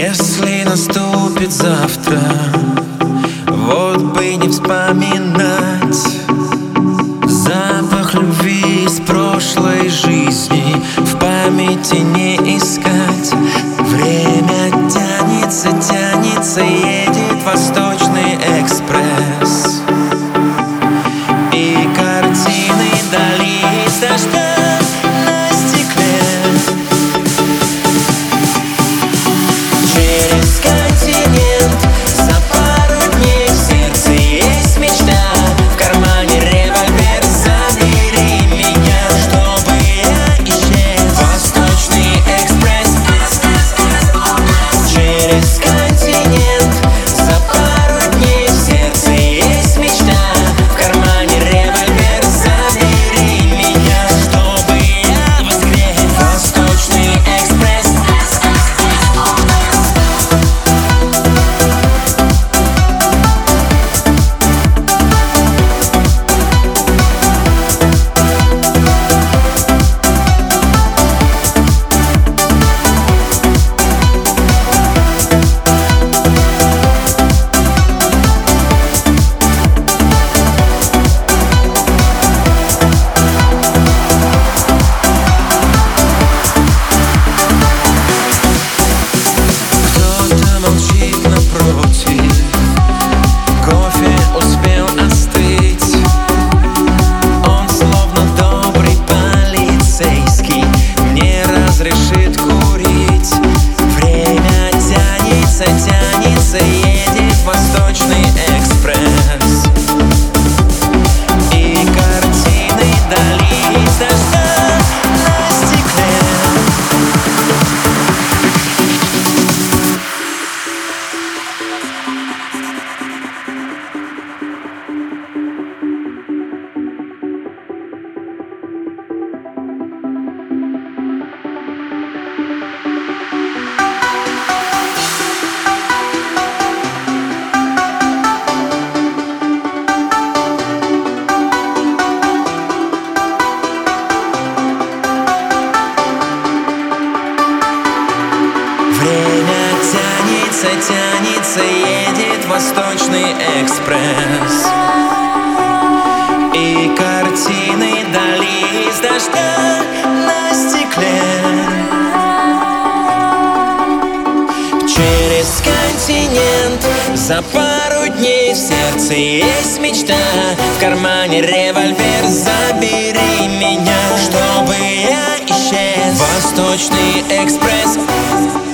Если наступит завтра, вот бы не вспоминать запах любви из прошлой жизни, в памяти не искать. Время тянется, тянется, едет Восточный экспресс, и картины дали из дождя на стекле. Через континент за пару дней в сердце есть мечта, в кармане револьвер, забери меня, чтобы я исчез. Восточный экспресс. Через континент за пару дней в сердце есть мечта, в кармане револьвер, забери меня, чтобы я воскрес. Восточный экспресс. Молчит напротив, кофе успел остыть. Он словно добрый полицейский не разрешит курить. Время тянется, тянется, едет Восточный экспресс, и картины дали из дождя на стекле. Время тянется, тянется, едет Восточный экспресс, и картины дали из дождя на стекле. Через континент за пару дней в сердце есть мечта, в кармане револьвер, забери меня, чтобы я исчез. Восточный экспресс.